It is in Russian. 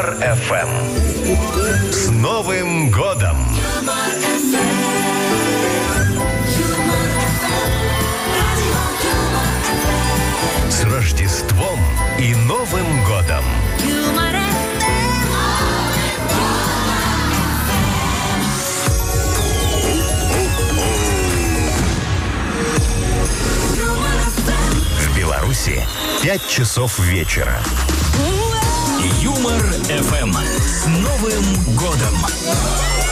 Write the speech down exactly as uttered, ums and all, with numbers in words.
Юмор эф эм. С Новым годом! С Рождеством и Новым годом! В Беларуси пять часов вечера. Юмор эф эм. С Новым годом!